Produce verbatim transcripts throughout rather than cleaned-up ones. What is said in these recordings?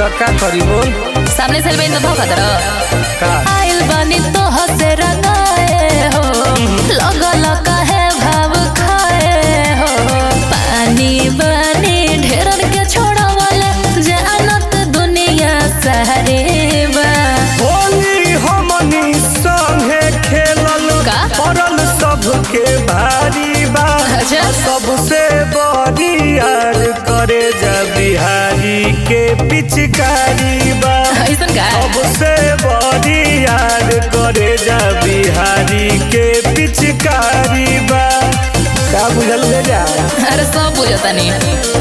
तो का करी बोल। सामने से बहन तो धोखा दर का आइल बानी तो हसे रंगाए हो लगल काहे भाव खाए हो पानी बानी ढेरन के छोड़ा वाले जानत दुनिया सारे बा होली हमनी संगे खेलल का? पड़ल सबके भारी बा। अच्छा। सबसे बड़ी यार करे जा बिहारी के पिचकारी बा। ऐसन का सबसे बड़ी यार करे जा बिहारी के पिचकारी बा। का बुझल ले जा अरे सब बुझता नहीं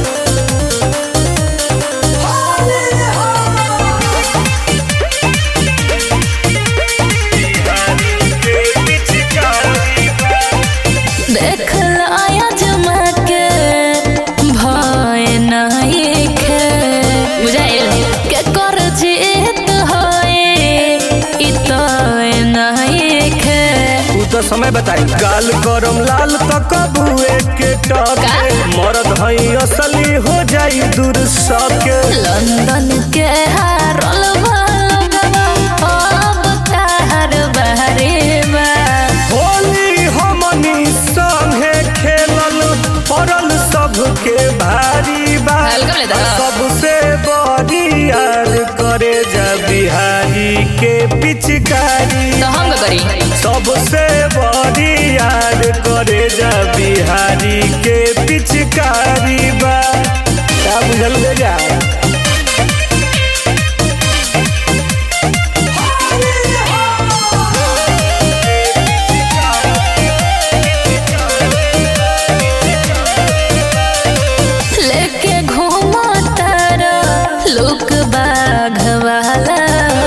देख लाया जमा के भय नहीं खे बुझाइल के कर जीत होए इ तो नहीं खे तू तो समय बताई गाल करम लाल तो कबुए के टके मरद हई असली हो जाई दूर सके। लंदन के हारल भलवा अब तार बहरे बा होली हमनी संगे खेलल पड़ल सबके भारी बा। हल्का ले दो। सबसे बड़ी यार करे जा बिहारी के पिचकारी तो हम का करी सबसे बड़ी यार करे जा बिहारी के पिचकारी बा। का बुझल ले जा लेके घूमा तारा लोक बाघ वाला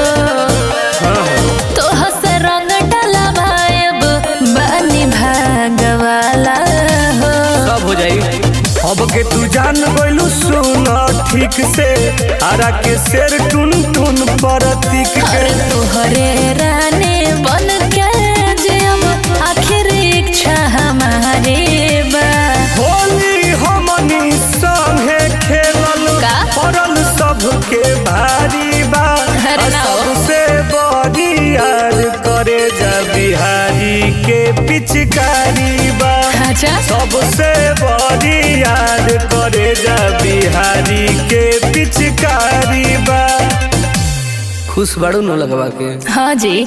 तो हस रंग डला भाईब बानी भाग वाला हो सब हो जाई। अब के तू जान गइलू सुन ठीक से आरा के शेर टुन टुन परतीक अरे के तोहरे रानी बन के जब आखिर इच्छा हमारे बा होली हमनी संगे खेलल का? पड़ल सबके भारी बा। अरे ना हो। सबसे बड़ी यार करे जा बिहारी के पिचकारी बा। अच्छा सबसे बड़ी यार करे जा बिहारी के पिचकारी बा। खुश बड़ू न लगवा के हाँ जी।